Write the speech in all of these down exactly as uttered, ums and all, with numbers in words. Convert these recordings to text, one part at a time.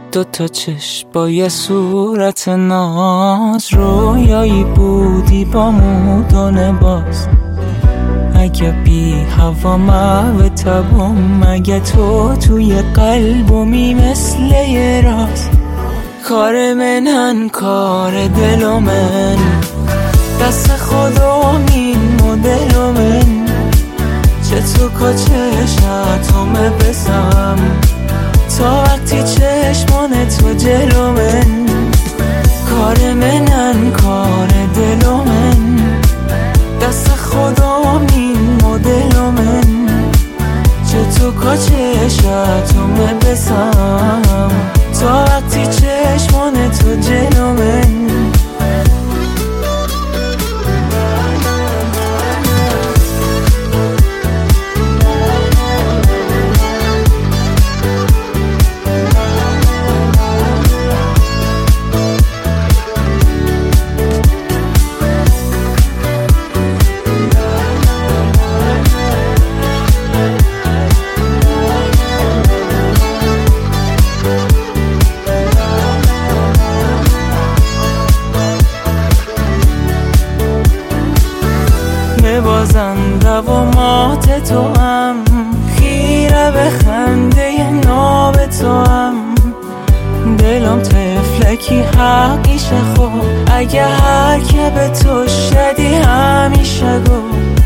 دو تا چشم با یه صورت ناز، رویایی بودی با مودون باز. اگه بی هوا محو تبم، اگه تو توی قلبمی مثل یه راز. کار منن کار دل من، دست خدا این مدل من. چه تو کا چشماتم بسم، تا وقتی چشمان تو جلو من. کار منن کار دل من، دست خدا این مدل من. چه تو کا چشماتم بسم، تا وقتی چشمان تو جلو من. بازنده و مات تو هم، خیره به خنده ناب تو هم. دلم طفلکی حقیشه خوب، اگه هر که به تو شدی همیشه گو.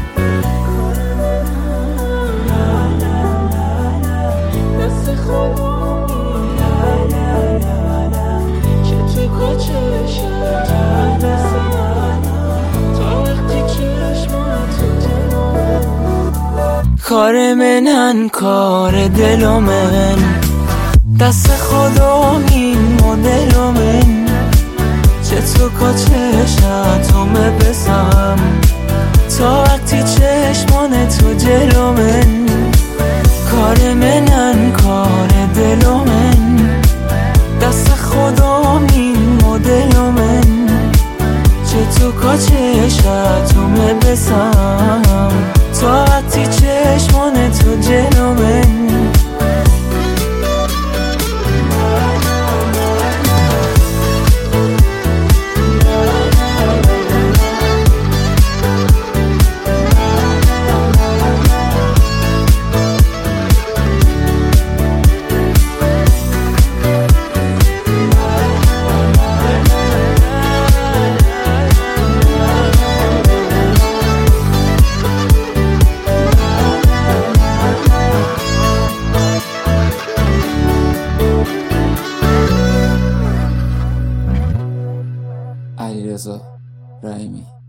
کار منن کار دل من، دست خدا این مدل من. چه تو کا چشماتم بسم، تا وقتی چشمان تو جلو من. کار منن کار دل من، دست خدا این مدل من. چه تو کا چشماتم بسم، تا وقتی چشمان تو جلو من. علیرضا رحیمی.